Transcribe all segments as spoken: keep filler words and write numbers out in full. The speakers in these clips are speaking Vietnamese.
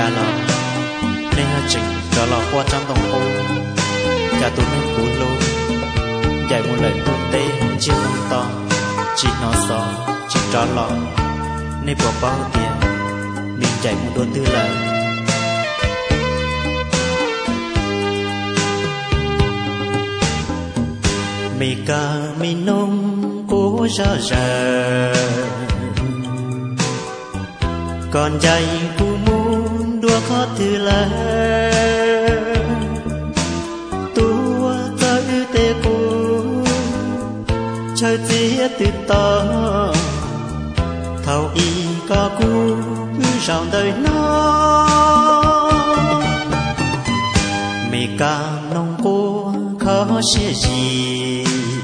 già lò nên hai chừng cho lò qua trong đồng hồ cả tụi mình cú lô dạy một lời tu tế chưa không to chỉ nó xó chỉ cho lò nên bỏ bao tiền mình dạy một đôi tư lời mi ca mi nông cố ra ra còn dạy cú muốn đua khó thứ là tua tới tê cú chơi tía từ to thầu y có cú rào đời nó mi ca nông cố khó xia gì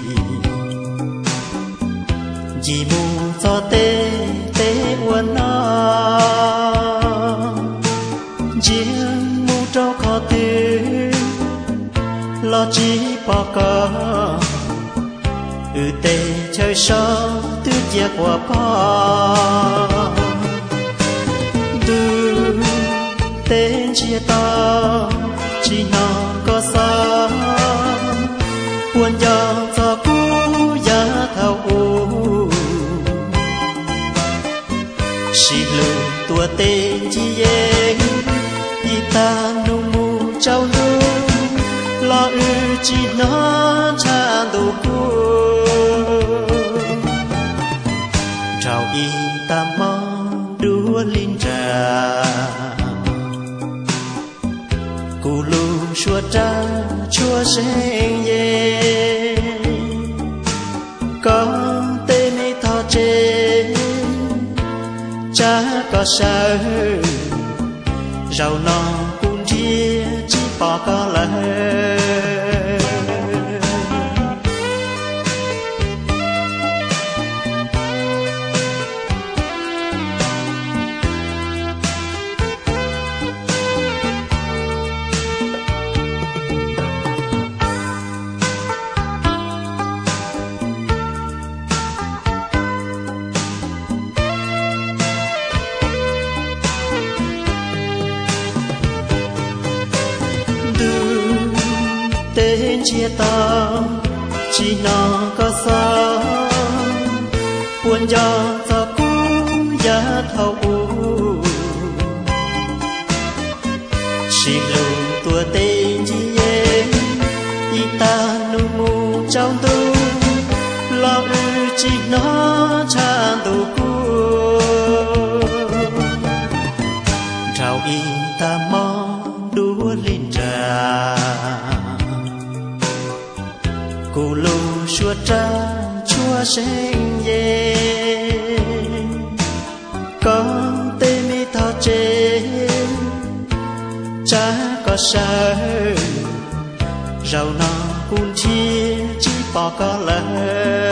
chỉ mù cho tê tê uốn nó riêng mù trâu khó tư lo chỉ bỏ cờ ừ tê chơi sâu tư chia qua bỏ tư tên chia to chỉ nó có sao buồn gió cho cú giá thao u xì lù tua tên chi ye y ta nu mu trao lu lo ư chi nó cha đồ cu trao y ta mong đua linh trà cù lu xua tra chua sen ye có tên ấy thọ trên cha có sao rau non cũng chia chỉ bỏ có lời tên chia tao chỉ nó có sao buồn gió cho cú giá thao u xin lù tua tên chi ye y ta nu mu trong tu lo ư chỉ nó cha tu cu trao y ta mong đua linh trà cù lu xua tra chua sen ye có tê mi thọ trên cha có sao rau non cũng chia chỉ bỏ có lời